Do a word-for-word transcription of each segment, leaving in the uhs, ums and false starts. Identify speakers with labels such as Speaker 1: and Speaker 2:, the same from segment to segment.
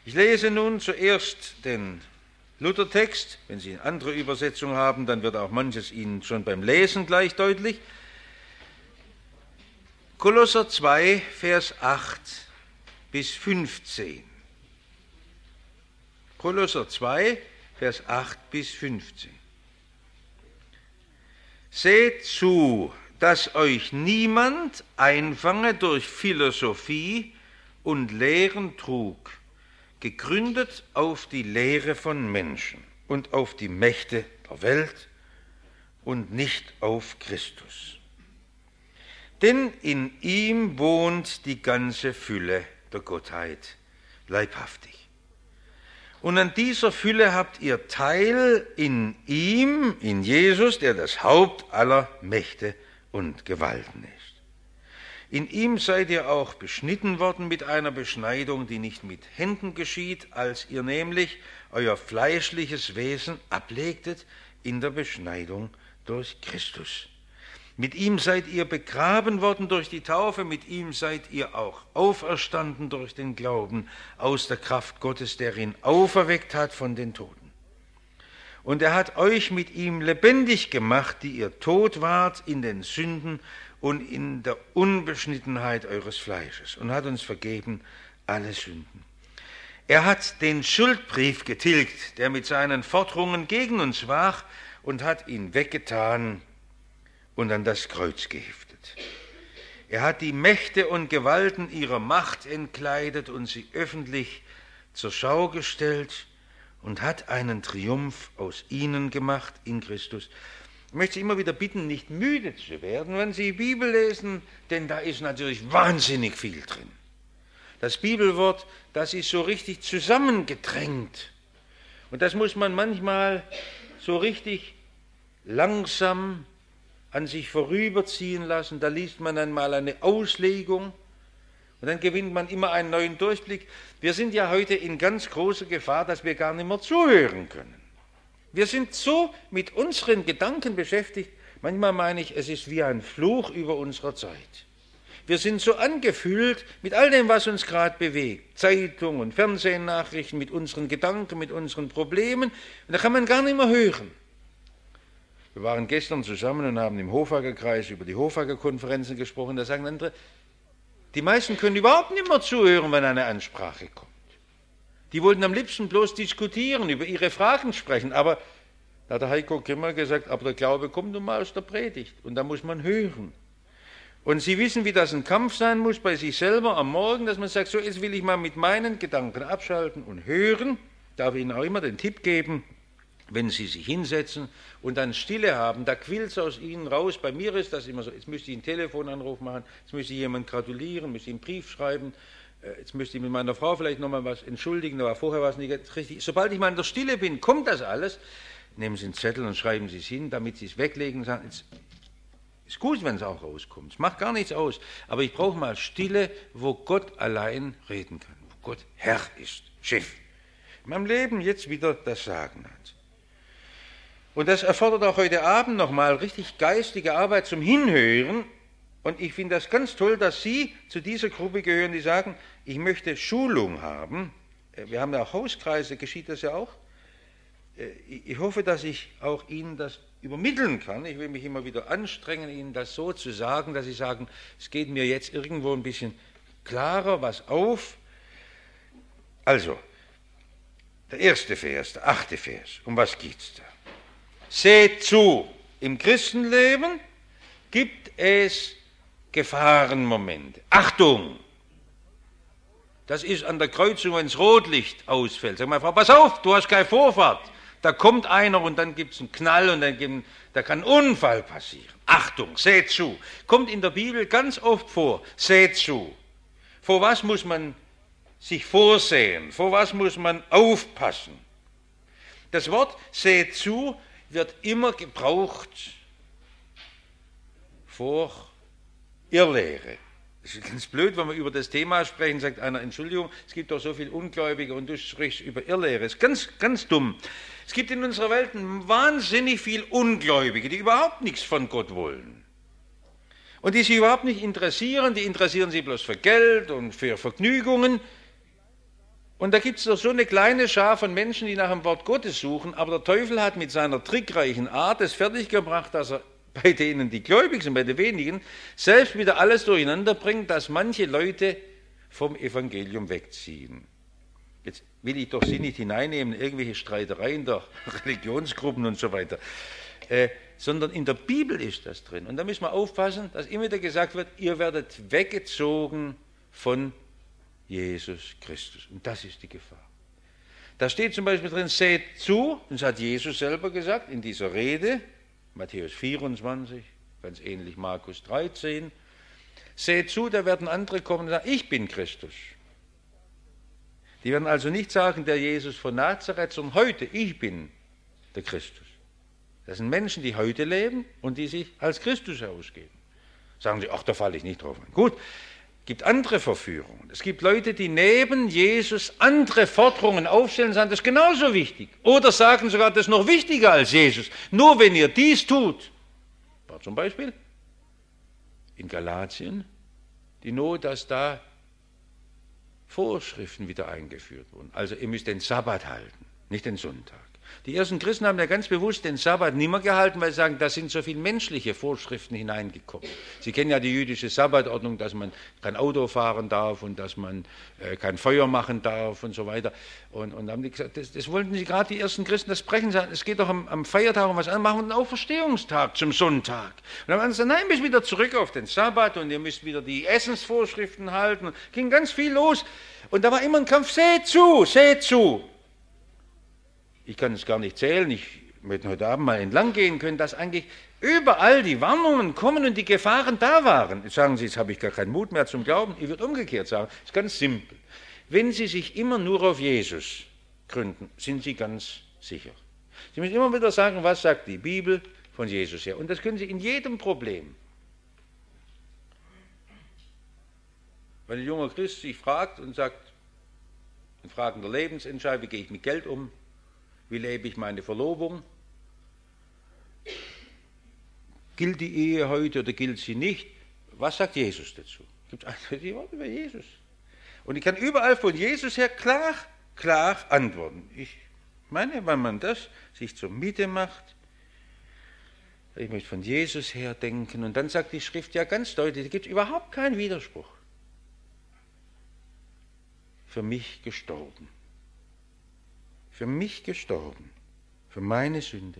Speaker 1: Ich lese nun zuerst den Luthertext. Wenn Sie eine andere Übersetzung haben, dann wird auch manches Ihnen schon beim Lesen gleich deutlich. Kolosser zwei, Vers acht bis fünfzehn. Kolosser zwei, Vers acht bis fünfzehn. Seht zu, dass euch niemand einfange durch Philosophie und Lehren Trug, gegründet auf die Lehre von Menschen und auf die Mächte der Welt und nicht auf Christus. Denn in ihm wohnt die ganze Fülle der Gottheit leibhaftig. Und an dieser Fülle habt ihr Teil in ihm, in Jesus, der das Haupt aller Mächte und Gewalten ist. In ihm seid ihr auch beschnitten worden mit einer Beschneidung, die nicht mit Händen geschieht, als ihr nämlich euer fleischliches Wesen ablegtet in der Beschneidung durch Christus. Mit ihm seid ihr begraben worden durch die Taufe, mit ihm seid ihr auch auferstanden durch den Glauben aus der Kraft Gottes, der ihn auferweckt hat von den Toten. Und er hat euch mit ihm lebendig gemacht, die ihr tot wart in den Sünden und in der Unbeschnittenheit eures Fleisches, und hat uns vergeben alle Sünden. Er hat den Schuldbrief getilgt, der mit seinen Forderungen gegen uns war, und hat ihn weggetan und an das Kreuz geheftet. Er hat die Mächte und Gewalten ihrer Macht entkleidet und sie öffentlich zur Schau gestellt und hat einen Triumph aus ihnen gemacht in Christus. Ich möchte Sie immer wieder bitten, nicht müde zu werden, wenn Sie die Bibel lesen, denn da ist natürlich wahnsinnig viel drin. Das Bibelwort, das ist so richtig zusammengedrängt. Und das muss man manchmal so richtig langsam an sich vorüberziehen lassen, da liest man dann mal eine Auslegung und dann gewinnt man immer einen neuen Durchblick. Wir sind ja heute in ganz großer Gefahr, dass wir gar nicht mehr zuhören können. Wir sind so mit unseren Gedanken beschäftigt, manchmal meine ich, es ist wie ein Fluch über unserer Zeit. Wir sind so angefüllt mit all dem, was uns gerade bewegt, Zeitung und Fernsehnachrichten, mit unseren Gedanken, mit unseren Problemen, und da kann man gar nicht mehr hören. Wir waren gestern zusammen und haben im Hofager-Kreis über die Hofager-Konferenzen gesprochen. Da sagen andere, die meisten können überhaupt nicht mehr zuhören, wenn eine Ansprache kommt. Die wollten am liebsten bloß diskutieren, über ihre Fragen sprechen. Aber da hat der Heiko Grimmer gesagt, aber der Glaube kommt nun mal aus der Predigt. Und da muss man hören. Und Sie wissen, wie das ein Kampf sein muss bei sich selber am Morgen, dass man sagt, so jetzt will ich mal mit meinen Gedanken abschalten und hören. Darf ich Ihnen auch immer den Tipp geben, wenn Sie sich hinsetzen und dann Stille haben, da quillt es aus Ihnen raus. Bei mir ist das immer so, jetzt müsste ich einen Telefonanruf machen, jetzt müsste ich jemand gratulieren, müsste ich einen Brief schreiben, jetzt müsste ich mit meiner Frau vielleicht nochmal was entschuldigen, aber vorher war es nicht richtig. Sobald ich mal in der Stille bin, kommt das alles. Nehmen Sie einen Zettel und schreiben Sie es hin, damit Sie es weglegen und sagen, es ist gut, wenn es auch rauskommt, es macht gar nichts aus, aber ich brauche mal Stille, wo Gott allein reden kann, wo Gott Herr ist, Chef. In meinem Leben jetzt wieder das Sagen hat. Und das erfordert auch heute Abend nochmal richtig geistige Arbeit zum Hinhören. Und ich finde das ganz toll, dass Sie zu dieser Gruppe gehören, die sagen, ich möchte Schulung haben. Wir haben ja auch Hauskreise, geschieht das ja auch. Ich hoffe, dass ich auch Ihnen das übermitteln kann. Ich will mich immer wieder anstrengen, Ihnen das so zu sagen, dass Sie sagen, es geht mir jetzt irgendwo ein bisschen klarer was auf. Also, der erste Vers, der achte Vers, um was geht es da? Seht zu, im Christenleben gibt es Gefahrenmomente. Achtung! Das ist an der Kreuzung, wenn das Rotlicht ausfällt. Sag mal, Frau, pass auf, du hast keine Vorfahrt. Da kommt einer und dann gibt es einen Knall und dann gibt, da kann ein Unfall passieren. Achtung, seht zu. Kommt in der Bibel ganz oft vor, seht zu. Vor was muss man sich vorsehen? Vor was muss man aufpassen? Das Wort seht zu wird immer gebraucht vor Irrlehre. Das ist ganz blöd, wenn wir über das Thema sprechen, sagt einer, Entschuldigung, es gibt doch so viel Ungläubige und du sprichst über Irrlehre. Das ist ganz, ganz dumm. Es gibt in unserer Welt wahnsinnig viel Ungläubige, die überhaupt nichts von Gott wollen. Und die sich überhaupt nicht interessieren, die interessieren sich bloß für Geld und für Vergnügungen. Und da gibt es doch so eine kleine Schar von Menschen, die nach dem Wort Gottes suchen, aber der Teufel hat mit seiner trickreichen Art es fertiggebracht, dass er bei denen, die gläubig sind, bei den wenigen, selbst wieder alles durcheinander bringt, dass manche Leute vom Evangelium wegziehen. Jetzt will ich doch Sie nicht hineinnehmen, irgendwelche Streitereien der Religionsgruppen und so weiter, äh, sondern in der Bibel ist das drin. Und da müssen wir aufpassen, dass immer wieder gesagt wird, ihr werdet weggezogen von Jesus Christus. Und das ist die Gefahr. Da steht zum Beispiel drin, seht zu, das hat Jesus selber gesagt in dieser Rede, Matthäus vierundzwanzig, ganz ähnlich Markus dreizehn, seht zu, da werden andere kommen und sagen, ich bin Christus. Die werden also nicht sagen, der Jesus von Nazareth, sondern heute, ich bin der Christus. Das sind Menschen, die heute leben und die sich als Christus ausgeben. Sagen sie, ach, da falle ich nicht drauf an. Gut, es gibt andere Verführungen. Es gibt Leute, die neben Jesus andere Forderungen aufstellen und sagen, das ist genauso wichtig. Oder sagen sogar, das ist noch wichtiger als Jesus. Nur wenn ihr dies tut, war zum Beispiel in Galatien die Not, dass da Vorschriften wieder eingeführt wurden. Also ihr müsst den Sabbat halten, nicht den Sonntag. Die ersten Christen haben ja ganz bewusst den Sabbat nicht mehr gehalten, weil sie sagen, da sind so viele menschliche Vorschriften hineingekommen. Sie kennen ja die jüdische Sabbatordnung, dass man kein Auto fahren darf und dass man äh, kein Feuer machen darf und so weiter. Und, und haben die gesagt, das, das wollten sie gerade die ersten Christen, das brechen sie. Es geht doch am, am Feiertag um was an, machen wir einen Auferstehungstag zum Sonntag. Und dann haben sie gesagt, nein, ihr müsst wieder zurück auf den Sabbat und ihr müsst wieder die Essensvorschriften halten. Und ging ganz viel los. Und da war immer ein Kampf, seht zu, seht zu. Ich kann es gar nicht zählen, ich möchte heute Abend mal entlang gehen können, dass eigentlich überall die Warnungen kommen und die Gefahren da waren. Jetzt sagen Sie, jetzt habe ich gar keinen Mut mehr zum Glauben. Ich würde umgekehrt sagen, es ist ganz simpel. Wenn Sie sich immer nur auf Jesus gründen, sind Sie ganz sicher. Sie müssen immer wieder sagen, was sagt die Bibel von Jesus her. Und das können Sie in jedem Problem. Wenn ein junger Christ sich fragt und sagt, in Fragen der Lebensentscheidung, wie gehe ich mit Geld um, wie lebe ich meine Verlobung? Gilt die Ehe heute oder gilt sie nicht? Was sagt Jesus dazu? Gibt es eindeutige Worte über Jesus? Und ich kann überall von Jesus her klar, klar antworten. Ich meine, wenn man das sich zur Mitte macht, ich möchte von Jesus her denken, und dann sagt die Schrift ja ganz deutlich, es gibt überhaupt keinen Widerspruch. Für mich gestorben. Für mich gestorben, für meine Sünde.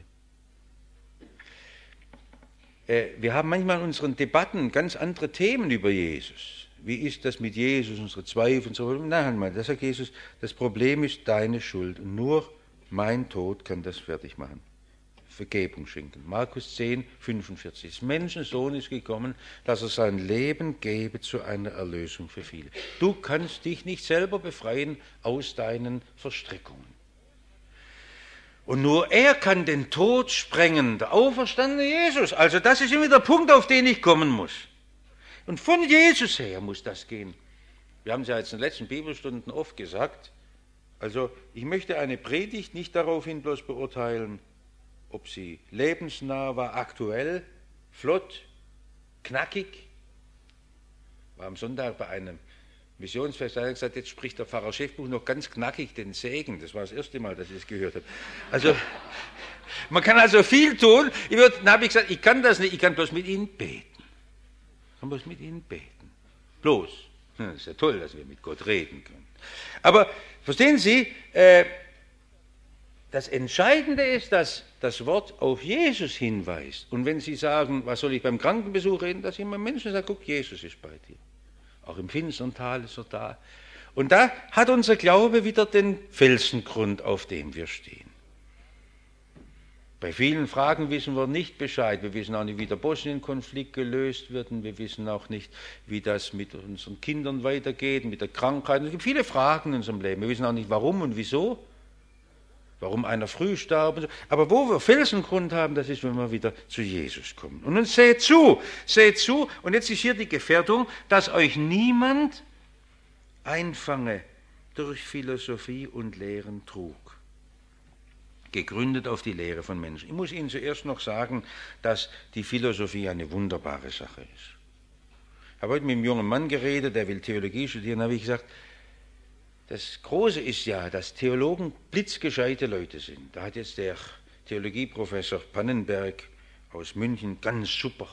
Speaker 1: Äh, wir haben manchmal in unseren Debatten ganz andere Themen über Jesus. Wie ist das mit Jesus, unsere Zweifel und so? Nein, mal, das sagt Jesus, das Problem ist deine Schuld und nur mein Tod kann das fertig machen. Vergebung schenken. Markus zehn, fünfundvierzig. Das Menschensohn ist gekommen, dass er sein Leben gebe zu einer Erlösung für viele. Du kannst dich nicht selber befreien aus deinen Verstrickungen. Und nur er kann den Tod sprengen, der auferstandene Jesus. Also das ist immer der Punkt, auf den ich kommen muss. Und von Jesus her muss das gehen. Wir haben es ja jetzt in den letzten Bibelstunden oft gesagt. Also ich möchte eine Predigt nicht daraufhin bloß beurteilen, ob sie lebensnah war, aktuell, flott, knackig. War am Sonntag bei einem Missionsfest, da hat er gesagt, jetzt spricht der Pfarrer Schäfbuch noch ganz knackig den Segen. Das war das erste Mal, dass ich das gehört habe. Also, man kann also viel tun. Ich würd, dann habe ich gesagt, ich kann das nicht, ich kann bloß mit Ihnen beten. Ich kann bloß mit Ihnen beten. Bloß. Das ist ja toll, dass wir mit Gott reden können. Aber, verstehen Sie, äh, das Entscheidende ist, dass das Wort auf Jesus hinweist. Und wenn Sie sagen, was soll ich beim Krankenbesuch reden, dass jemand Menschen sagt, guck, Jesus ist bei dir. Auch im finstern Tal ist er da. Und da hat unser Glaube wieder den Felsengrund, auf dem wir stehen. Bei vielen Fragen wissen wir nicht Bescheid. Wir wissen auch nicht, wie der Bosnien-Konflikt gelöst wird. Und wir wissen auch nicht, wie das mit unseren Kindern weitergeht, mit der Krankheit. Es gibt viele Fragen in unserem Leben. Wir wissen auch nicht, warum und wieso. Warum einer früh starb. Und so. Aber wo wir Felsengrund haben, das ist, wenn wir wieder zu Jesus kommen. Und nun seht zu, seht zu. Und jetzt ist hier die Gefährdung, dass euch niemand einfange durch Philosophie und Lehren Trug. Gegründet auf die Lehre von Menschen. Ich muss Ihnen zuerst noch sagen, dass die Philosophie eine wunderbare Sache ist. Ich habe heute mit einem jungen Mann geredet, der will Theologie studieren, da habe ich gesagt, Das Große ist ja, dass Theologen blitzgescheite Leute sind. Da hat jetzt der Theologieprofessor Pannenberg aus München ganz super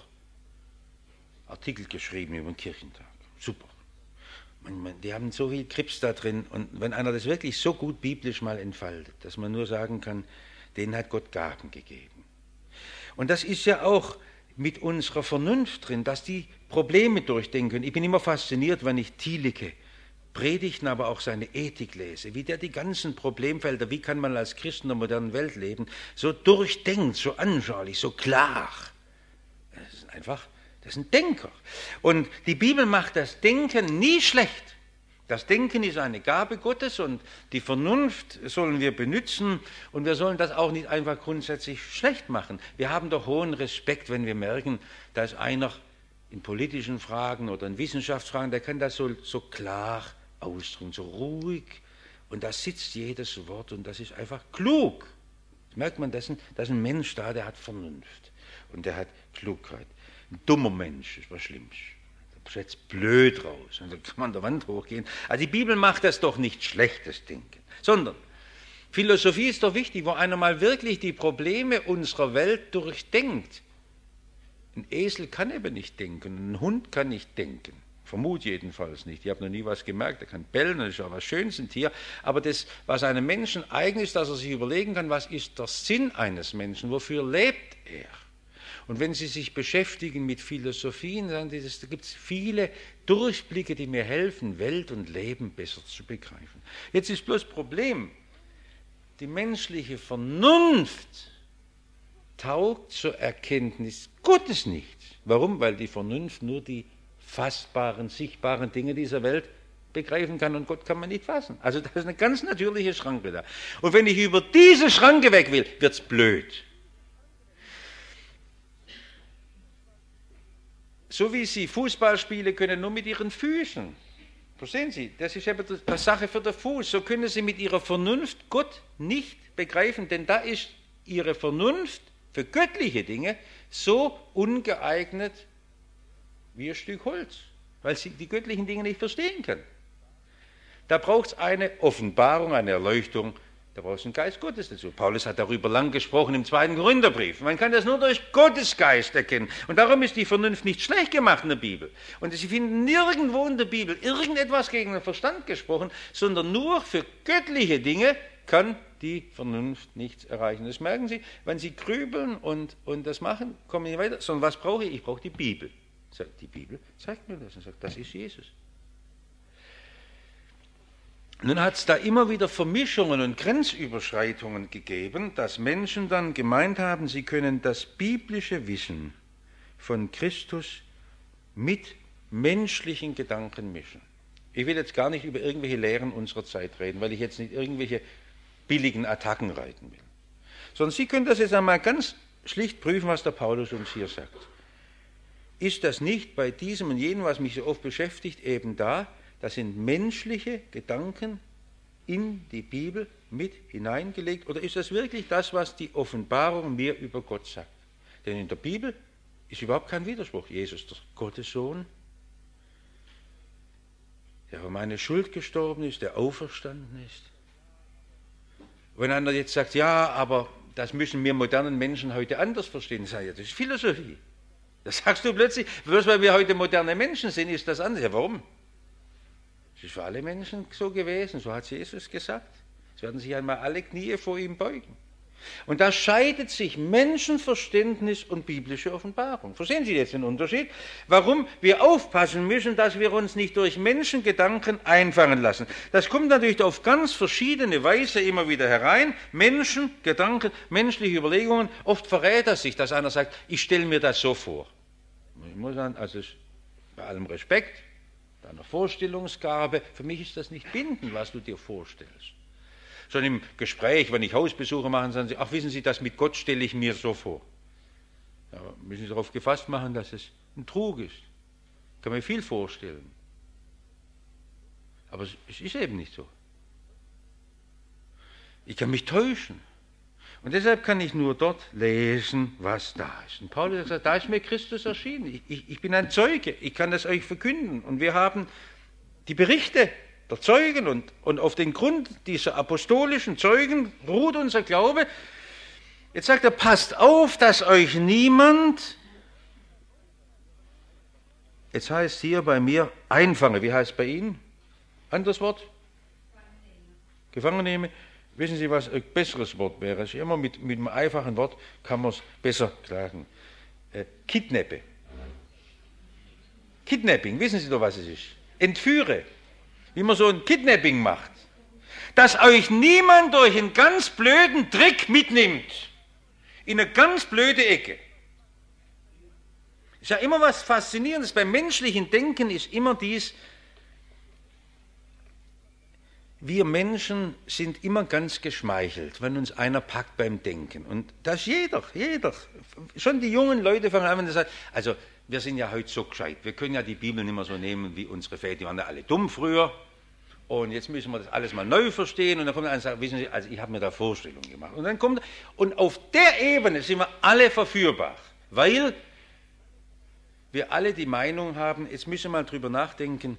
Speaker 1: Artikel geschrieben über den Kirchentag. Super. Man, man, die haben so viel Krips da drin. Und wenn einer das wirklich so gut biblisch mal entfaltet, dass man nur sagen kann, denen hat Gott Gaben gegeben. Und das ist ja auch mit unserer Vernunft drin, dass die Probleme durchdenken können. Ich bin immer fasziniert, wenn ich Thielicke Predigten, aber auch seine Ethik lese, wie der die ganzen Problemfelder, wie kann man als Christ in der modernen Welt leben, so durchdenkt, so anschaulich, so klar. Das ist einfach, das ist ein Denker. Und die Bibel macht das Denken nie schlecht. Das Denken ist eine Gabe Gottes und die Vernunft sollen wir benutzen und wir sollen das auch nicht einfach grundsätzlich schlecht machen. Wir haben doch hohen Respekt, wenn wir merken, da ist einer in politischen Fragen oder in Wissenschaftsfragen, der kann das so, so klar ausdrücken, so ruhig und da sitzt jedes Wort und das ist einfach klug. Das merkt man, das ist, ein, das ist ein Mensch da, der hat Vernunft und der hat Klugheit. Ein dummer Mensch ist was Schlimmes. Da schaut blöd raus und da kann man an der Wand hochgehen. Also die Bibel macht das doch nicht schlechtes Denken, sondern Philosophie ist doch wichtig, wo einer mal wirklich die Probleme unserer Welt durchdenkt. Ein Esel kann eben nicht denken, ein Hund kann nicht denken. Vermute jedenfalls nicht. Ich habe noch nie was gemerkt, er kann bellen, das ist ja was Schönes, ein Tier. Aber das, was einem Menschen eigen ist, dass er sich überlegen kann, was ist der Sinn eines Menschen, wofür lebt er? Und wenn Sie sich beschäftigen mit Philosophien, dann da gibt es viele Durchblicke, die mir helfen, Welt und Leben besser zu begreifen. Jetzt ist bloß das Problem, die menschliche Vernunft taugt zur Erkenntnis Gottes nicht. Warum? Weil die Vernunft nur die fassbaren, sichtbaren Dinge dieser Welt begreifen kann und Gott kann man nicht fassen. Also da ist eine ganz natürliche Schranke da. Und wenn ich über diese Schranke weg will, wird es blöd. So wie Sie Fußball spielen können, nur mit Ihren Füßen. Verstehen Sie? Das ist eben die Sache für den Fuß. So können Sie mit Ihrer Vernunft Gott nicht begreifen, denn da ist Ihre Vernunft für göttliche Dinge so ungeeignet wie ein Stück Holz, weil sie die göttlichen Dinge nicht verstehen kann. Da braucht es eine Offenbarung, eine Erleuchtung, da braucht es einen Geist Gottes dazu. Paulus hat darüber lang gesprochen im zweiten Korintherbrief. Man kann das nur durch Gottes Geist erkennen. Und darum ist die Vernunft nicht schlecht gemacht in der Bibel. Und Sie finden nirgendwo in der Bibel irgendetwas gegen den Verstand gesprochen, sondern nur für göttliche Dinge kann die Vernunft nichts erreichen. Das merken Sie, wenn Sie grübeln und, und das machen, kommen Sie nicht weiter. Sondern was brauche ich? Ich brauche die Bibel. Die Bibel zeigt mir das und sagt, das ist Jesus. Nun hat es da immer wieder Vermischungen und Grenzüberschreitungen gegeben, dass Menschen dann gemeint haben, sie können das biblische Wissen von Christus mit menschlichen Gedanken mischen. Ich will jetzt gar nicht über irgendwelche Lehren unserer Zeit reden, weil ich jetzt nicht irgendwelche billigen Attacken reiten will. Sondern Sie können das jetzt einmal ganz schlicht prüfen, was der Paulus uns hier sagt. Ist das nicht bei diesem und jenem, was mich so oft beschäftigt, eben da? Das sind menschliche Gedanken in die Bibel mit hineingelegt. Oder ist das wirklich das, was die Offenbarung mir über Gott sagt? Denn in der Bibel ist überhaupt kein Widerspruch. Jesus, der Gottes Sohn, der für meine Schuld gestorben ist, der auferstanden ist. Wenn einer jetzt sagt, ja, aber das müssen wir modernen Menschen heute anders verstehen, sage ich, das ist Philosophie. Das sagst du plötzlich, bloß weil wir heute moderne Menschen sind, ist das anders. Ja, warum? Es ist für alle Menschen so gewesen, so hat Jesus gesagt. Es werden sich einmal alle Knie vor ihm beugen. Und da scheidet sich Menschenverständnis und biblische Offenbarung. Verstehen Sie jetzt den Unterschied? Warum wir aufpassen müssen, dass wir uns nicht durch Menschengedanken einfangen lassen. Das kommt natürlich auf ganz verschiedene Weise immer wieder herein. Menschengedanken, menschliche Überlegungen. Oft verrät das sich, dass einer sagt, ich stelle mir das so vor. Ich muss sagen, also bei allem Respekt, deiner Vorstellungsgabe, für mich ist das nicht bindend, was du dir vorstellst. Schon im Gespräch, wenn ich Hausbesuche mache, sagen sie, ach, wissen Sie, das mit Gott stelle ich mir so vor. Ja, müssen Sie darauf gefasst machen, dass es ein Trug ist. Ich kann mir viel vorstellen. Aber es ist eben nicht so. Ich kann mich täuschen. Und deshalb kann ich nur dort lesen, was da ist. Und Paulus hat gesagt, da ist mir Christus erschienen. Ich, ich, ich bin ein Zeuge, ich kann das euch verkünden. Und wir haben die Berichte der Zeugen und, und auf den Grund dieser apostolischen Zeugen ruht unser Glaube. Jetzt sagt er, passt auf, dass euch niemand, jetzt heißt hier bei mir, einfange. Wie heißt es bei Ihnen? Anderes Wort? Gefangen nehme. Wissen Sie, was ein besseres Wort wäre? Also immer mit, mit einem einfachen Wort kann man es besser sagen. Äh, Kidnappe. Kidnapping, wissen Sie doch, was es ist? Entführe. Wie man so ein Kidnapping macht. Dass euch niemand durch einen ganz blöden Trick mitnimmt. In eine ganz blöde Ecke. Ist ja immer was Faszinierendes. Beim menschlichen Denken ist immer dies, wir Menschen sind immer ganz geschmeichelt, wenn uns einer packt beim Denken. Und das jeder, jeder. Schon die jungen Leute fangen an und sagen, also wir sind ja heute so gescheit, wir können ja die Bibel nicht mehr so nehmen wie unsere Väter, die waren ja alle dumm früher. Und jetzt müssen wir das alles mal neu verstehen. Und dann kommt einer und sagt, wissen Sie, also ich habe mir da Vorstellungen gemacht. Und dann kommt, und auf der Ebene sind wir alle verführbar, weil wir alle die Meinung haben, jetzt müssen wir mal drüber nachdenken,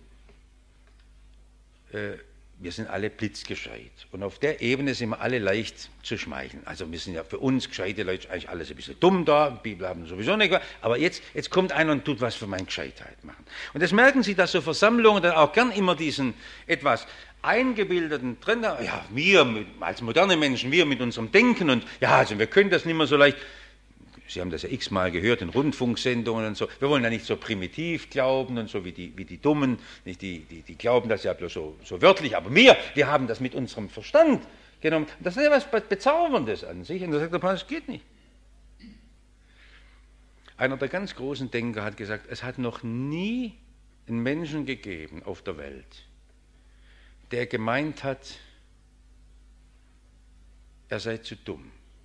Speaker 1: äh, wir sind alle blitzgescheit. Und auf der Ebene sind wir alle leicht zu schmeicheln. Also wir sind ja für uns gescheite Leute eigentlich alles ein bisschen dumm da, die Bibel haben sowieso nicht. Aber jetzt, jetzt kommt einer und tut was für meine Gescheitheit machen. Und das merken Sie, dass so Versammlungen dann auch gern immer diesen etwas eingebildeten Trend haben. Ja, wir als moderne Menschen, wir mit unserem Denken und ja, also wir können das nicht mehr so leicht. Sie haben das ja x-mal gehört in Rundfunksendungen und so. Wir wollen ja nicht so primitiv glauben und so wie die, wie die Dummen, nicht die, die, die glauben das ja bloß so, so wörtlich, aber wir, wir haben das mit unserem Verstand genommen. Das ist ja was Bezauberndes an sich. Und da sagt der Paulus, das geht nicht. Einer der ganz großen Denker hat gesagt, es hat noch nie einen Menschen gegeben auf der Welt, der gemeint hat, er sei zu dumm.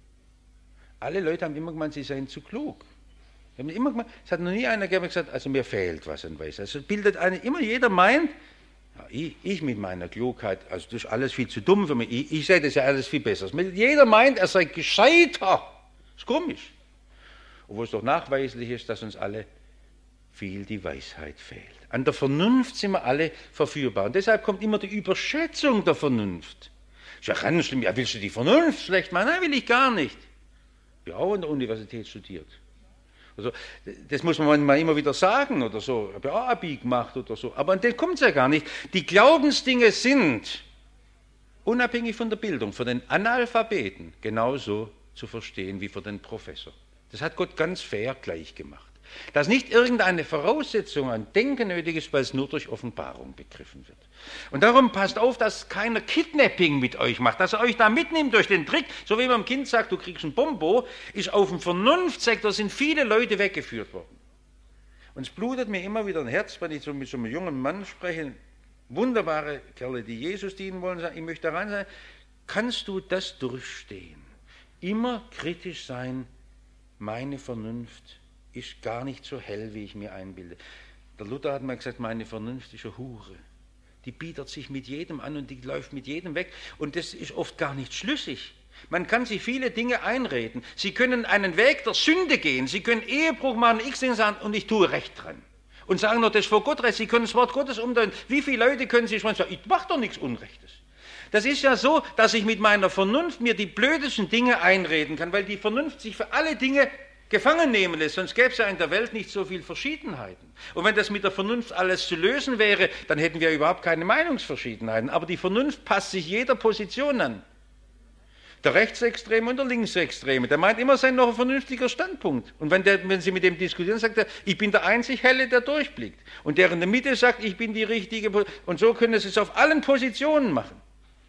Speaker 1: Alle Leute haben immer gemeint, sie seien zu klug. Haben immer gemeint, es hat noch nie einer gesagt, also mir fehlt was an Weisheit. Also bildet eine, immer jeder meint, ja, ich, ich mit meiner Klugheit, also das ist alles viel zu dumm für mich, ich, ich sehe das ja alles viel besser. Jeder meint, er sei gescheiter. Das ist komisch. Obwohl es doch nachweislich ist, dass uns alle viel die Weisheit fehlt. An der Vernunft sind wir alle verführbar. Und deshalb kommt immer die Überschätzung der Vernunft. Ist ja ganz schlimm, ja, willst du die Vernunft schlecht machen? Nein, will ich gar nicht. Ich habe auch an der Universität studiert. Also, das muss man mal immer wieder sagen oder so. Ich habe ja auch Abi gemacht oder so. Aber an den kommt es ja gar nicht. Die Glaubensdinge sind, unabhängig von der Bildung, für den Analphabeten genauso zu verstehen wie für den Professor. Das hat Gott ganz fair gleich gemacht. Dass nicht irgendeine Voraussetzung an Denken nötig ist, weil es nur durch Offenbarung begriffen wird. Und darum passt auf, dass keiner Kidnapping mit euch macht, dass er euch da mitnimmt durch den Trick, so wie man dem Kind sagt, du kriegst ein Bombo, ist auf dem Vernunftsektor sind viele Leute weggeführt worden. Und es blutet mir immer wieder ein Herz, wenn ich so mit so einem jungen Mann spreche, wunderbare Kerle, die Jesus dienen wollen, sagen, ich möchte daran sein, kannst du das durchstehen? Immer kritisch sein, meine Vernunft ist gar nicht so hell, wie ich mir einbilde. Der Luther hat mal gesagt, meine Vernunft ist eine Hure. Die bietet sich mit jedem an und die läuft mit jedem weg. Und das ist oft gar nicht schlüssig. Man kann sich viele Dinge einreden. Sie können einen Weg der Sünde gehen. Sie können Ehebruch machen, ich sagen, und ich tue recht dran. Und sagen noch, das ist vor Gott recht. Sie können das Wort Gottes umdrehen. Wie viele Leute können sich sagen, ich mache doch nichts Unrechtes. Das ist ja so, dass ich mit meiner Vernunft mir die blödesten Dinge einreden kann, weil die Vernunft sich für alle Dinge gefangen nehmen lässt, sonst gäbe es ja in der Welt nicht so viel Verschiedenheiten. Und wenn das mit der Vernunft alles zu lösen wäre, dann hätten wir überhaupt keine Meinungsverschiedenheiten. Aber die Vernunft passt sich jeder Position an. Der Rechtsextreme und der Linksextreme, der meint immer, sein noch ein vernünftiger Standpunkt. Und wenn, der, wenn Sie mit dem diskutieren, sagt er, ich bin der einzig Helle, der durchblickt. Und der in der Mitte sagt, ich bin die richtige. Und so können Sie es auf allen Positionen machen.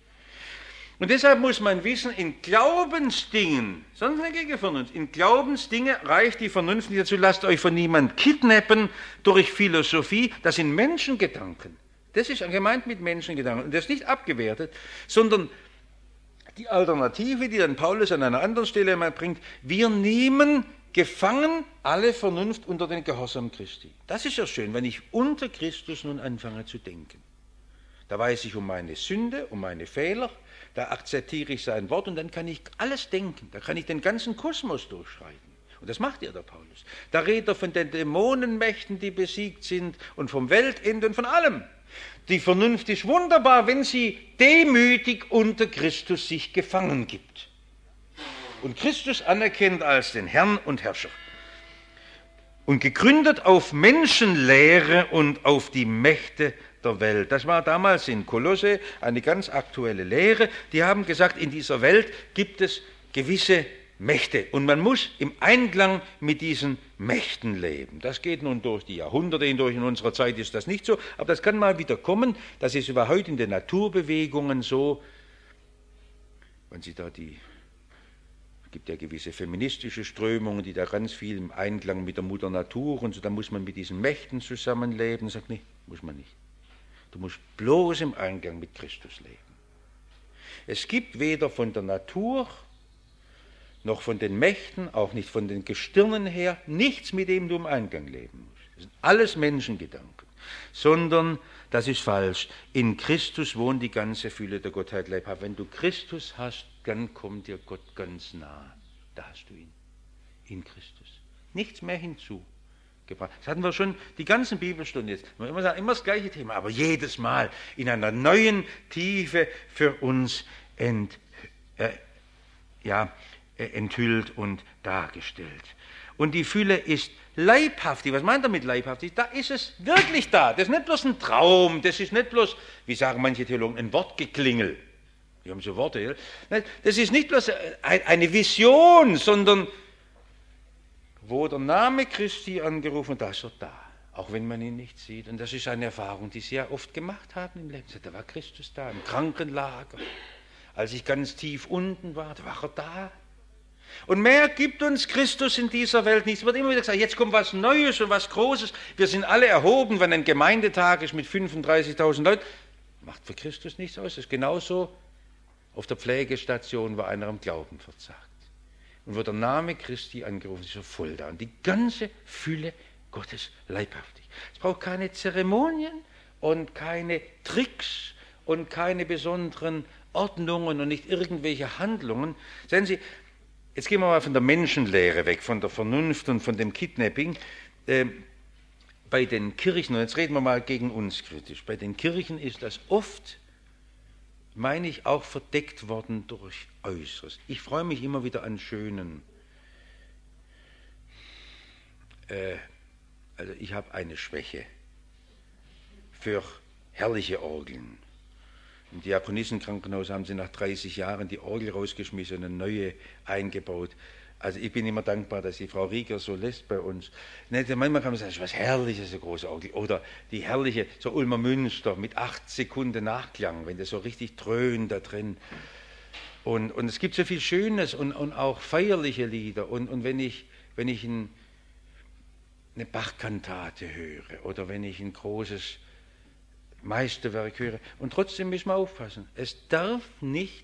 Speaker 1: Und deshalb muss man wissen, in Glaubensdingen, sonst nicht gegen Vernunft, in Glaubensdinge reicht die Vernunft nicht dazu, lasst euch von niemandem kidnappen durch Philosophie, das sind Menschengedanken. Das ist gemeint mit Menschengedanken. Und das ist nicht abgewertet, sondern die Alternative, die dann Paulus an einer anderen Stelle mal bringt, wir nehmen gefangen alle Vernunft unter den Gehorsam Christi. Das ist ja schön, wenn ich unter Christus nun anfange zu denken. Da weiß ich um meine Sünde, um meine Fehler, da akzeptiere ich sein Wort und dann kann ich alles denken, da kann ich den ganzen Kosmos durchschreiten. Und das macht ja der Paulus. Da redet er von den Dämonenmächten, die besiegt sind und vom Weltende und von allem. Die Vernunft ist wunderbar, wenn sie demütig unter Christus sich gefangen gibt und Christus anerkennt als den Herrn und Herrscher. Und gegründet auf Menschenlehre und auf die Mächte der Welt. Das war damals in Kolosse eine ganz aktuelle Lehre. Die haben gesagt, in dieser Welt gibt es gewisse Mächte und man muss im Einklang mit diesen Mächten leben. Das geht nun durch die Jahrhunderte hindurch, in unserer Zeit ist das nicht so, aber das kann mal wieder kommen. Das ist über heute in den Naturbewegungen so, wenn Sie da die, es gibt ja gewisse feministische Strömungen, die da ganz viel im Einklang mit der Mutter Natur und so, da muss man mit diesen Mächten zusammenleben. Sagt, nee, muss man nicht. Du musst bloß im Einklang mit Christus leben. Es gibt weder von der Natur noch von den Mächten, auch nicht von den Gestirnen her, nichts, mit dem du im Einklang leben musst. Das sind alles Menschengedanken. Sondern, das ist falsch, in Christus wohnt die ganze Fülle der Gottheit leibhaft. Wenn du Christus hast, dann kommt dir Gott ganz nah. Da hast du ihn, in Christus. Nichts mehr hinzugebracht. Das hatten wir schon die ganzen Bibelstunden jetzt. Immer sagen, immer das gleiche Thema, aber jedes Mal in einer neuen Tiefe für uns ent, äh, ja, enthüllt und dargestellt. Und die Fülle ist leibhaftig. Was meint er mit leibhaftig? Da ist es wirklich da. Das ist nicht bloß ein Traum, das ist nicht bloß, wie sagen manche Theologen, ein Wortgeklingel. Die haben so Worte. Ja? Das ist nicht bloß eine Vision, sondern wo der Name Christi angerufen wird, da ist er da. Auch wenn man ihn nicht sieht. Und das ist eine Erfahrung, die Sie ja oft gemacht haben im Leben. Da war Christus da, im Krankenlager. Als ich ganz tief unten war, da war er da. Und mehr gibt uns Christus in dieser Welt nicht. Es wird immer wieder gesagt, jetzt kommt was Neues und was Großes. Wir sind alle erhoben, wenn ein Gemeindetag ist mit fünfunddreißigtausend Leuten. Macht für Christus nichts aus. Es ist genauso auf der Pflegestation, wo einer am Glauben versagt. Und wo der Name Christi angerufen ist, ist er voll da. Und die ganze Fülle Gottes leibhaftig. Es braucht keine Zeremonien und keine Tricks und keine besonderen Ordnungen und nicht irgendwelche Handlungen. Sehen Sie, jetzt gehen wir mal von der Menschenlehre weg, von der Vernunft und von dem Kidnapping. Äh, bei den Kirchen, und jetzt reden wir mal gegen uns kritisch, bei den Kirchen ist das oft, meine ich, auch verdeckt worden durch Äußeres. Ich freue mich immer wieder an schönen, äh, also ich habe eine Schwäche für herrliche Orgeln. Im Diakonissenkrankenhaus haben sie nach dreißig Jahren die Orgel rausgeschmissen und eine neue eingebaut. Also ich bin immer dankbar, dass die Frau Rieger so lässt bei uns. Manchmal kann man sagen, das ist was Herrliches, eine große Orgel. Oder die herrliche, so Ulmer Münster mit acht Sekunden Nachklang, wenn das so richtig dröhnt da drin. Und, und es gibt so viel Schönes und, und auch feierliche Lieder. Und, und wenn ich, wenn ich ein, eine Bachkantate höre oder wenn ich ein großes Meisterwerk höre. Und trotzdem müssen wir aufpassen. Es darf nicht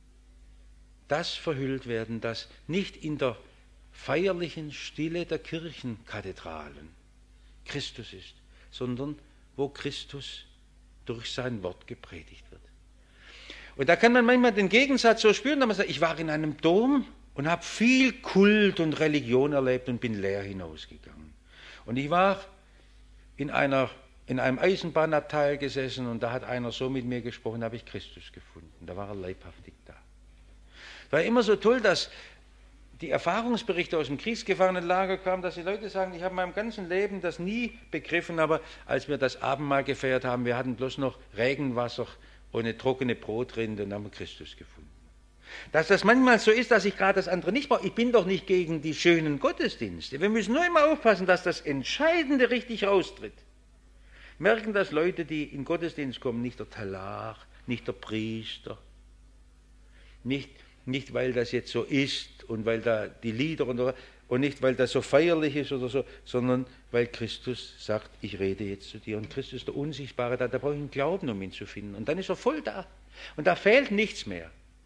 Speaker 1: das verhüllt werden, das nicht in der feierlichen Stille der Kirchenkathedralen Christus ist, sondern wo Christus durch sein Wort gepredigt wird. Und da kann man manchmal den Gegensatz so spüren, dass man sagt, ich war in einem Dom und habe viel Kult und Religion erlebt und bin leer hinausgegangen. Und ich war in einer in einem Eisenbahnabteil gesessen und da hat einer so mit mir gesprochen, da habe ich Christus gefunden. Da war er leibhaftig da. Es war immer so toll, dass die Erfahrungsberichte aus dem Kriegsgefangenenlager kamen, dass die Leute sagen, ich habe in meinem ganzen Leben das nie begriffen, aber als wir das Abendmahl gefeiert haben, wir hatten bloß noch Regenwasser und eine trockene Brotrinde und haben Christus gefunden. Dass das manchmal so ist, dass ich gerade das andere nicht brauche. Ich bin doch nicht gegen die schönen Gottesdienste. Wir müssen nur immer aufpassen, dass das Entscheidende richtig raustritt. Merken das Leute, die in Gottesdienst kommen, nicht der Talar, nicht der Priester, nicht, nicht weil das jetzt so ist und weil da die Lieder und, und nicht weil das so feierlich ist oder so, sondern weil Christus sagt, ich rede jetzt zu dir. Und Christus ist der Unsichtbare da, da brauche ich einen Glauben, um ihn zu finden. Und dann ist er voll da. Und da fehlt nichts mehr.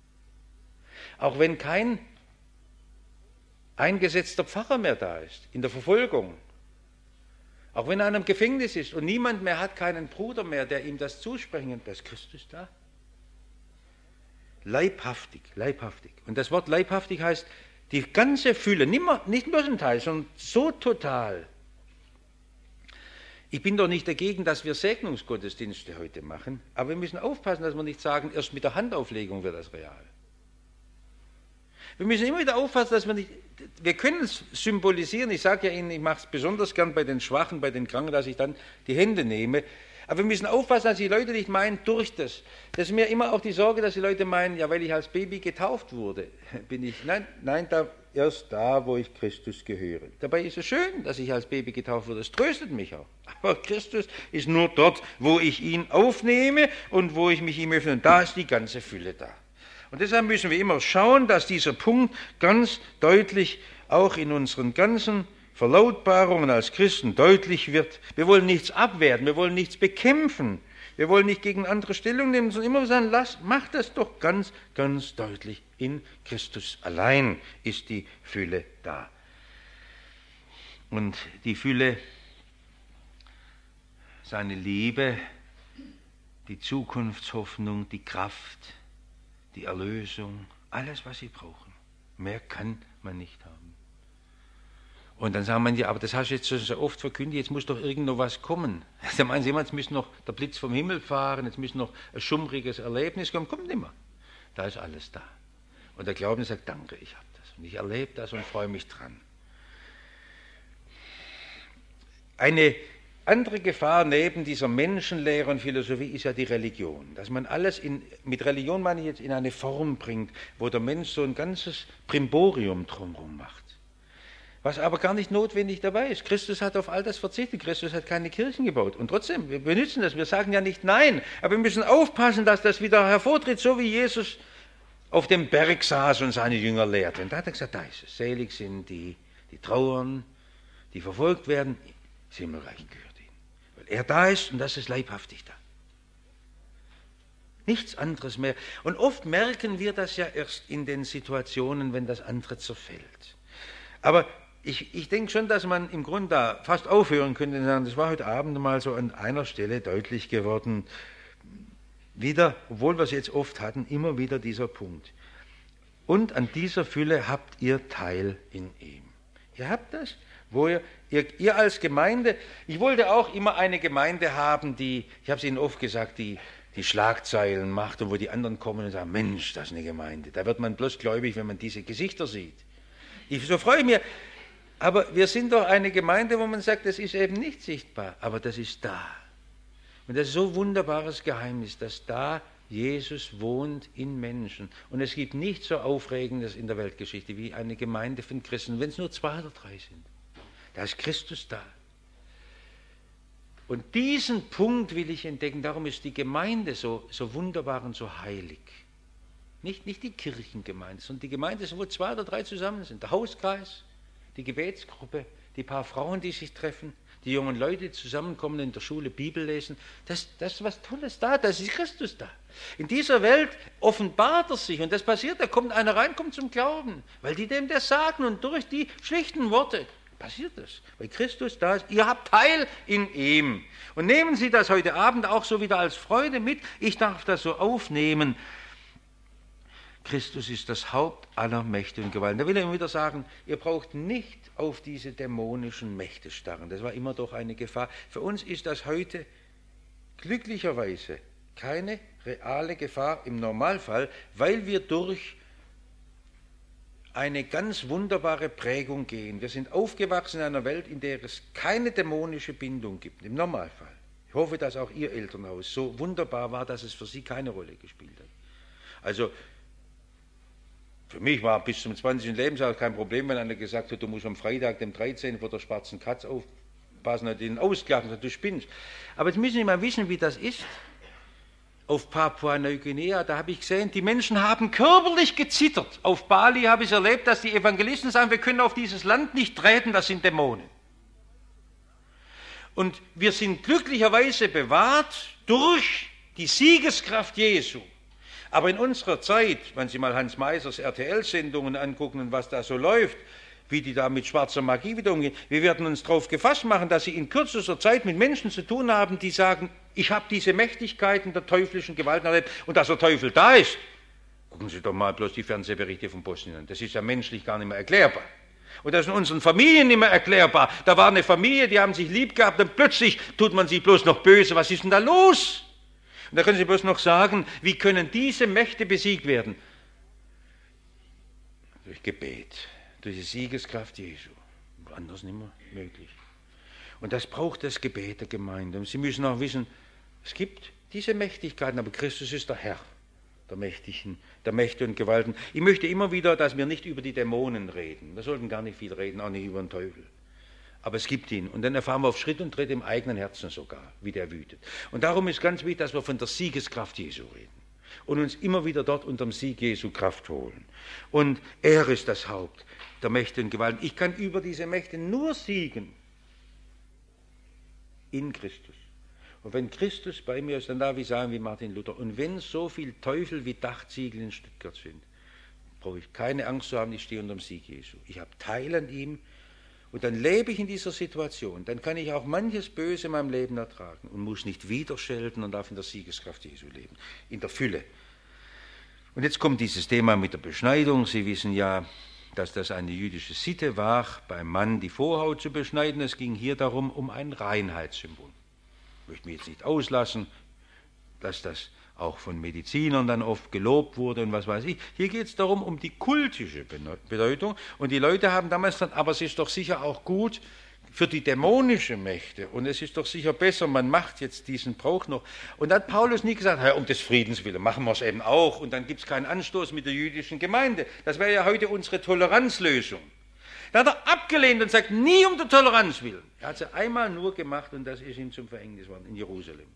Speaker 1: Auch wenn kein eingesetzter Pfarrer mehr da ist, in der Verfolgung, auch wenn er in einem Gefängnis ist und niemand mehr hat, keinen Bruder mehr, der ihm das zusprechen kann, da ist Christus da. Leibhaftig, leibhaftig. Und das Wort leibhaftig heißt, die ganze Fülle, nicht nur ein Teil, sondern so total. Ich bin doch nicht dagegen, dass wir Segnungsgottesdienste heute machen, aber wir müssen aufpassen, dass wir nicht sagen, erst mit der Handauflegung wird das real. Wir müssen immer wieder aufpassen, dass wir nicht, wir können es symbolisieren, ich sage ja Ihnen, ich mache es besonders gern bei den Schwachen, bei den Kranken, dass ich dann die Hände nehme, aber wir müssen aufpassen, dass die Leute nicht meinen, durch das. Das ist mir immer auch die Sorge, dass die Leute meinen, ja, weil ich als Baby getauft wurde, bin ich, nein, nein, da, erst da, wo ich Christus gehöre. Dabei ist es schön, dass ich als Baby getauft wurde, das tröstet mich auch. Aber Christus ist nur dort, wo ich ihn aufnehme und wo ich mich ihm öffne. Und da ist die ganze Fülle da. Und deshalb müssen wir immer schauen, dass dieser Punkt ganz deutlich auch in unseren ganzen Verlautbarungen als Christen deutlich wird. Wir wollen nichts abwerten, wir wollen nichts bekämpfen, wir wollen nicht gegen andere Stellung nehmen, sondern immer sagen, lass, mach das doch ganz, ganz deutlich. In Christus allein ist die Fülle da. Und die Fülle, seine Liebe, die Zukunftshoffnung, die Kraft, die Erlösung, alles, was sie brauchen. Mehr kann man nicht haben. Und dann sagen man, ja, aber das hast du jetzt so oft verkündigt, jetzt muss doch irgend noch was kommen. Da meinen sie immer, jetzt müsste noch der Blitz vom Himmel fahren, jetzt müsste noch ein schummriges Erlebnis kommen. Kommt nimmer. Da ist alles da. Und der Glauben sagt, danke, ich habe das. Und ich erlebe das und freue mich dran. Eine andere Gefahr neben dieser Menschenlehre und Philosophie ist ja die Religion. Dass man alles, in, mit Religion meine ich jetzt, in eine Form bringt, wo der Mensch so ein ganzes Brimborium drumherum macht. Was aber gar nicht notwendig dabei ist. Christus hat auf all das verzichtet. Christus hat keine Kirchen gebaut. Und trotzdem, wir benutzen das. Wir sagen ja nicht nein. Aber wir müssen aufpassen, dass das wieder hervortritt, so wie Jesus auf dem Berg saß und seine Jünger lehrte. Und da hat er gesagt, da ist es. Selig sind die, die trauern, die verfolgt werden. Das Himmelreich gehört ihnen. Weil er da ist und das ist leibhaftig da. Nichts anderes mehr. Und oft merken wir das ja erst in den Situationen, wenn das andere zerfällt. Aber Ich, ich denke schon, dass man im Grunde da fast aufhören könnte und sagen, das war heute Abend mal so an einer Stelle deutlich geworden. Wieder, obwohl wir es jetzt oft hatten, immer wieder dieser Punkt. Und an dieser Fülle habt ihr Teil in ihm. Ihr habt das, wo ihr, ihr, ihr als Gemeinde, ich wollte auch immer eine Gemeinde haben, die, ich habe es Ihnen oft gesagt, die, die Schlagzeilen macht und wo die anderen kommen und sagen, Mensch, das ist eine Gemeinde. Da wird man bloß gläubig, wenn man diese Gesichter sieht. Ich, so freue ich mich. Aber wir sind doch eine Gemeinde, wo man sagt, das ist eben nicht sichtbar, aber das ist da. Und das ist so ein wunderbares Geheimnis, dass da Jesus wohnt in Menschen. Und es gibt nichts so Aufregendes in der Weltgeschichte wie eine Gemeinde von Christen, wenn es nur zwei oder drei sind. Da ist Christus da. Und diesen Punkt will ich entdecken, darum ist die Gemeinde so, so wunderbar und so heilig. Nicht, nicht die Kirchengemeinde, sondern die Gemeinde, wo zwei oder drei zusammen sind. Der Hauskreis, die Gebetsgruppe, die paar Frauen, die sich treffen, die jungen Leute, die zusammenkommen, in der Schule Bibel lesen. Das, das ist was Tolles da, da ist Christus da. In dieser Welt offenbart er sich und das passiert, da kommt einer rein, kommt zum Glauben, weil die dem das sagen und durch die schlichten Worte passiert das, weil Christus da ist. Ihr habt Teil in ihm. Und nehmen Sie das heute Abend auch so wieder als Freude mit. Ich darf das so aufnehmen. Christus ist das Haupt aller Mächte und Gewalten. Da will er immer wieder sagen, ihr braucht nicht auf diese dämonischen Mächte starren. Das war immer doch eine Gefahr. Für uns ist das heute glücklicherweise keine reale Gefahr im Normalfall, weil wir durch eine ganz wunderbare Prägung gehen. Wir sind aufgewachsen in einer Welt, in der es keine dämonische Bindung gibt, im Normalfall. Ich hoffe, dass auch Ihr Elternhaus so wunderbar war, dass es für Sie keine Rolle gespielt hat. Also, für mich war bis zum zwanzigsten Lebensjahr kein Problem, wenn einer gesagt hat, du musst am Freitag, dem dreizehnten vor der schwarzen Katz aufpassen, hat ihn ausgelacht und gesagt, du spinnst. Aber jetzt müssen Sie mal wissen, wie das ist. Auf Papua-Neuguinea, da habe ich gesehen, die Menschen haben körperlich gezittert. Auf Bali habe ich erlebt, dass die Evangelisten sagen, wir können auf dieses Land nicht treten, das sind Dämonen. Und wir sind glücklicherweise bewahrt durch die Siegeskraft Jesu. Aber in unserer Zeit, wenn Sie mal Hans Meisers R T L-Sendungen angucken und was da so läuft, wie die da mit schwarzer Magie wieder umgehen, wir werden uns darauf gefasst machen, dass Sie in kürzester Zeit mit Menschen zu tun haben, die sagen, ich habe diese Mächtigkeiten der teuflischen Gewalten erlebt und dass der Teufel da ist. Gucken Sie doch mal bloß die Fernsehberichte von Bosnien an. Das ist ja menschlich gar nicht mehr erklärbar. Und das ist in unseren Familien nicht mehr erklärbar. Da war eine Familie, die haben sich lieb gehabt und plötzlich tut man sie bloß noch böse. Was ist denn da los? Und da können Sie bloß noch sagen, wie können diese Mächte besiegt werden? Durch Gebet, durch die Siegeskraft Jesu. Anders nicht mehr möglich. Und das braucht das Gebet der Gemeinde. Und Sie müssen auch wissen, es gibt diese Mächtigkeiten, aber Christus ist der Herr der Mächtigen, der Mächte und Gewalten. Ich möchte immer wieder, dass wir nicht über die Dämonen reden. Wir sollten gar nicht viel reden, auch nicht über den Teufel. Aber es gibt ihn. Und dann erfahren wir auf Schritt und Tritt im eigenen Herzen sogar, wie der wütet. Und darum ist ganz wichtig, dass wir von der Siegeskraft Jesu reden. Und uns immer wieder dort unterm Sieg Jesu Kraft holen. Und er ist das Haupt der Mächte und Gewalten. Ich kann über diese Mächte nur siegen in Christus. Und wenn Christus bei mir ist, dann darf ich sagen wie Martin Luther, und wenn so viel Teufel wie Dachziegel in Stuttgart sind, brauche ich keine Angst zu haben, ich stehe unterm Sieg Jesu. Ich habe Teil an ihm und dann lebe ich in dieser Situation. Dann kann ich auch manches Böse in meinem Leben ertragen und muss nicht wieder schelten und darf in der Siegeskraft Jesu leben, in der Fülle. Und jetzt kommt dieses Thema mit der Beschneidung. Sie wissen ja, dass das eine jüdische Sitte war, beim Mann die Vorhaut zu beschneiden. Es ging hier darum, um ein Reinheitssymbol. Ich möchte mich jetzt nicht auslassen, dass das auch von Medizinern dann oft gelobt wurde und was weiß ich. Hier geht es darum, um die kultische Bedeutung. Und die Leute haben damals dann, aber es ist doch sicher auch gut für die dämonische Mächte. Und es ist doch sicher besser, man macht jetzt diesen Brauch noch. Und dann hat Paulus nie gesagt, ja, um des Friedens willen machen wir es eben auch. Und dann gibt es keinen Anstoß mit der jüdischen Gemeinde. Das wäre ja heute unsere Toleranzlösung. Da hat er abgelehnt und sagt, nie um der Toleranz willen. Er hat es einmal nur gemacht und das ist ihm zum Verhängnis geworden, in Jerusalem.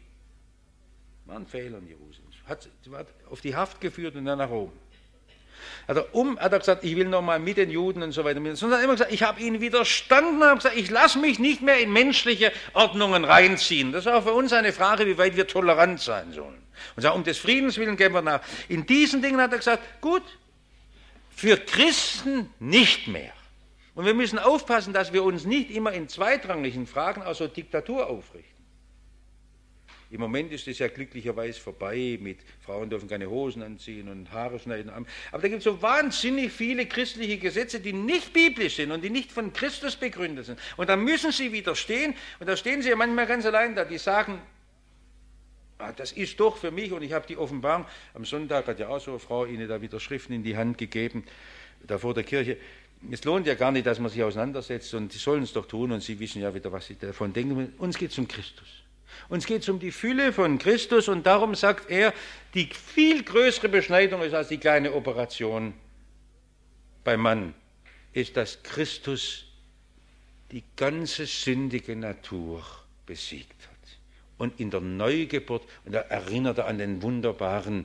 Speaker 1: War ein Fehler in Jerusalem. Hat, hat auf die Haft geführt und dann nach Rom. Hat er, um, hat er gesagt, ich will noch mal mit den Juden und so weiter. Sondern hat er immer gesagt, ich habe ihnen widerstanden und habe gesagt, ich lasse mich nicht mehr in menschliche Ordnungen reinziehen. Das ist auch für uns eine Frage, wie weit wir tolerant sein sollen. Und sagt, um des Friedens willen gehen wir nach. In diesen Dingen hat er gesagt, gut, für Christen nicht mehr. Und wir müssen aufpassen, dass wir uns nicht immer in zweitrangigen Fragen aus so Diktatur aufrichten. Im Moment ist es ja glücklicherweise vorbei, mit Frauen dürfen keine Hosen anziehen und Haare schneiden. Aber da gibt es so wahnsinnig viele christliche Gesetze, die nicht biblisch sind und die nicht von Christus begründet sind. Und da müssen sie widerstehen. Und da stehen sie ja manchmal ganz allein da, die sagen, ah, das ist doch für mich, und ich habe die Offenbarung, am Sonntag hat ja auch so eine Frau Ihnen da wieder Schriften in die Hand gegeben, da vor der Kirche. Es lohnt ja gar nicht, dass man sich auseinandersetzt, und sie sollen es doch tun, und sie wissen ja wieder, was sie davon denken. Uns geht es um Christus. Uns geht es um die Fülle von Christus, und darum sagt er, die viel größere Beschneidung ist als die kleine Operation beim Mann, ist, dass Christus die ganze sündige Natur besiegt hat. Und in der Neugeburt, und da erinnert er an den wunderbaren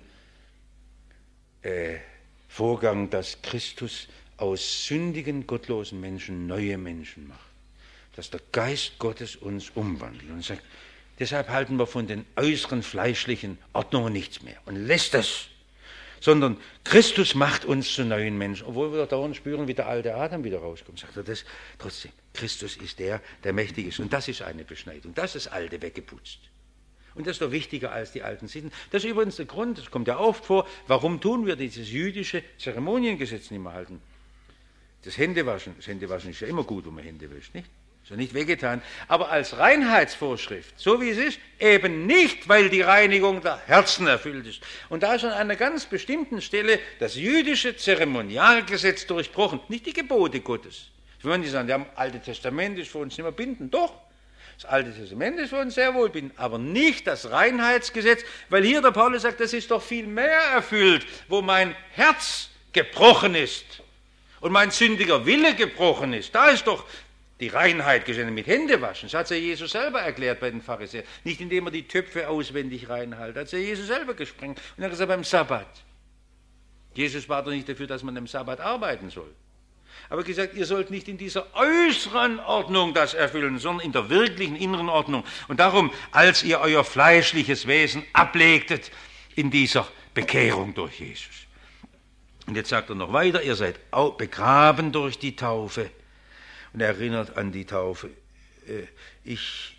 Speaker 1: äh, Vorgang, dass Christus aus sündigen, gottlosen Menschen neue Menschen macht. Dass der Geist Gottes uns umwandelt und sagt, deshalb halten wir von den äußeren fleischlichen Ordnungen nichts mehr und lässt das. Sondern Christus macht uns zu neuen Menschen. Obwohl wir dauernd spüren, wie der alte Adam wieder rauskommt, sagt er das trotzdem. Christus ist der, der mächtig ist. Und das ist eine Beschneidung. Das ist das Alte weggeputzt. Und das ist doch wichtiger als die alten Sitten. Das ist übrigens der Grund, das kommt ja oft vor, warum tun wir dieses jüdische Zeremoniengesetz nicht mehr halten. Das Händewaschen, das Händewaschen ist ja immer gut, wenn man Hände wäscht, nicht? Ist ja nicht wehgetan. Aber als Reinheitsvorschrift, so wie es ist, eben nicht, weil die Reinigung der Herzen erfüllt ist. Und da ist an einer ganz bestimmten Stelle das jüdische Zeremonialgesetz durchbrochen, nicht die Gebote Gottes. Wir wollen nicht sagen, das Alte Testament ist für uns nicht mehr bindend. Doch, das Alte Testament ist für uns sehr wohl bindend, aber nicht das Reinheitsgesetz, weil hier der Paulus sagt, das ist doch viel mehr erfüllt, wo mein Herz gebrochen ist und mein sündiger Wille gebrochen ist. Da ist doch die Reinheit geschehen mit Händewaschen. Das hat ja Jesus selber erklärt bei den Pharisäern. Nicht indem er die Töpfe auswendig reinhält. Das hat ja Jesus selber gesprengt. Und er hat gesagt, beim Sabbat. Jesus war doch nicht dafür, dass man am Sabbat arbeiten soll. Aber gesagt, ihr sollt nicht in dieser äußeren Ordnung das erfüllen, sondern in der wirklichen inneren Ordnung. Und darum, als ihr euer fleischliches Wesen ablegtet in dieser Bekehrung durch Jesus. Und jetzt sagt er noch weiter, ihr seid begraben durch die Taufe. Und er erinnert an die Taufe. Ich,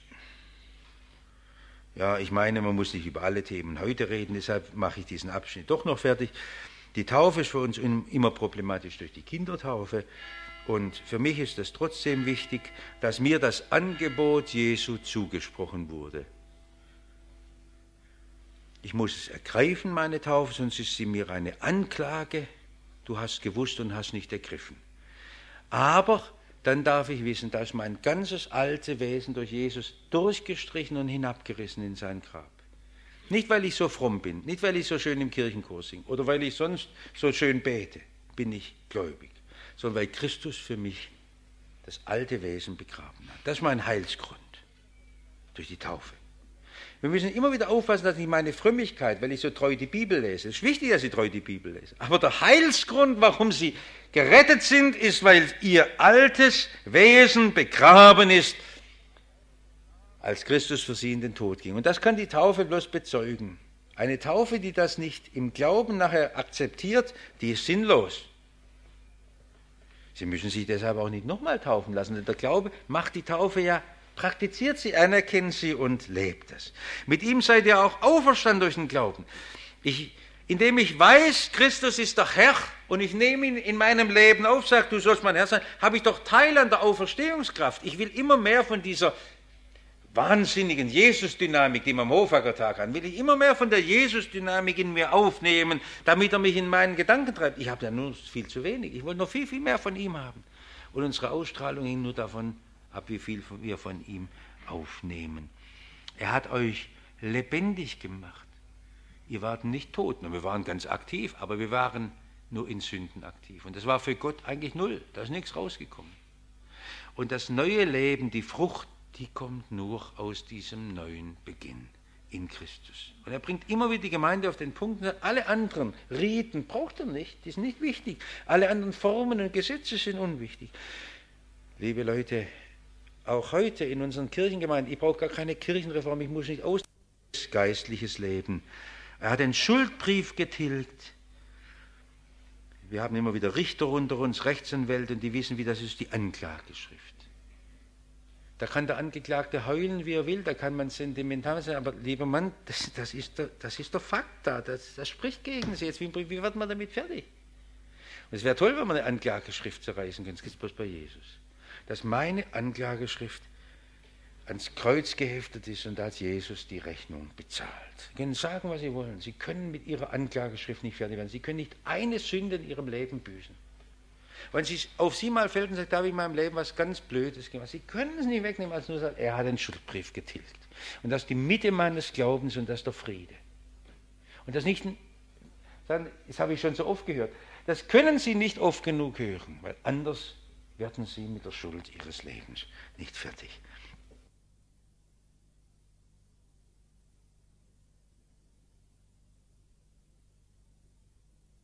Speaker 1: ja, ich meine, man muss nicht über alle Themen heute reden, deshalb mache ich diesen Abschnitt doch noch fertig. Die Taufe ist für uns immer problematisch durch die Kindertaufe Und für mich ist es trotzdem wichtig, dass mir das Angebot Jesu zugesprochen wurde. Ich muss es ergreifen, meine Taufe, sonst ist sie mir eine Anklage. Du hast gewusst und hast nicht ergriffen. Aber dann darf ich wissen, da ist mein ganzes alte Wesen durch Jesus durchgestrichen und hinabgerissen in sein Grab. Nicht, weil ich so fromm bin, nicht, weil ich so schön im Kirchenchor singe oder weil ich sonst so schön bete, bin ich gläubig, sondern weil Christus für mich das alte Wesen begraben hat. Das ist mein Heilsgrund durch die Taufe. Wir müssen immer wieder aufpassen, dass nicht meine Frömmigkeit, weil ich so treu die Bibel lese, es ist wichtig, dass ich treu die Bibel lese, aber der Heilsgrund, warum sie gerettet sind, ist, weil ihr altes Wesen begraben ist, als Christus für sie in den Tod ging. Und das kann die Taufe bloß bezeugen. Eine Taufe, die das nicht im Glauben nachher akzeptiert, die ist sinnlos. Sie müssen sich deshalb auch nicht nochmal taufen lassen, denn der Glaube macht die Taufe ja, praktiziert sie, anerkennt sie und lebt es. Mit ihm seid ihr auch auferstanden durch den Glauben. Ich, indem ich weiß, Christus ist der Herr und ich nehme ihn in meinem Leben auf, sage, du sollst mein Herr sein, habe ich doch Teil an der Auferstehungskraft. Ich will immer mehr von dieser wahnsinnigen Jesus-Dynamik, die wir am Hofacker-Tag haben, will ich immer mehr von der Jesus-Dynamik in mir aufnehmen, damit er mich in meinen Gedanken treibt. Ich habe ja nur viel zu wenig. Ich wollte noch viel, viel mehr von ihm haben. Und unsere Ausstrahlung hängt nur davon ab, wie viel wir von ihm aufnehmen. Er hat euch lebendig gemacht. Ihr wart nicht tot. Wir waren ganz aktiv, aber wir waren nur in Sünden aktiv. Und das war für Gott eigentlich null. Da ist nichts rausgekommen. Und das neue Leben, die Frucht, die kommt nur aus diesem neuen Beginn in Christus. Und er bringt immer wieder die Gemeinde auf den Punkt, alle anderen Riten braucht er nicht, die sind nicht wichtig. Alle anderen Formen und Gesetze sind unwichtig. Liebe Leute, auch heute in unseren Kirchengemeinden, ich brauche gar keine Kirchenreform, ich muss nicht aus geistliches Leben. Er hat den Schuldbrief getilgt. Wir haben immer wieder Richter unter uns, Rechtsanwälte, und die wissen, wie das ist, die Anklageschrift. Da kann der Angeklagte heulen, wie er will, da kann man sentimental sein, aber lieber Mann, das, das, ist, der, das ist der Fakt da, das, das spricht gegen Sie. Jetzt, wie, wie wird man damit fertig? Und es wäre toll, wenn man eine Anklageschrift zerreißen könnte, das gibt es bloß bei Jesus. Dass meine Anklageschrift ans Kreuz geheftet ist und da hat Jesus die Rechnung bezahlt. Sie können sagen, was Sie wollen, Sie können mit Ihrer Anklageschrift nicht fertig werden, Sie können nicht eine Sünde in Ihrem Leben büßen. Wenn Sie auf Sie mal fällt und sagt, da habe ich in meinem Leben was ganz Blödes gemacht. Sie können es nicht wegnehmen, als nur sagen, er hat den Schuldbrief getilgt. Und das ist die Mitte meines Glaubens und das ist der Friede. Und das nicht, das habe ich schon so oft gehört, das können Sie nicht oft genug hören, weil anders werden Sie mit der Schuld Ihres Lebens nicht fertig.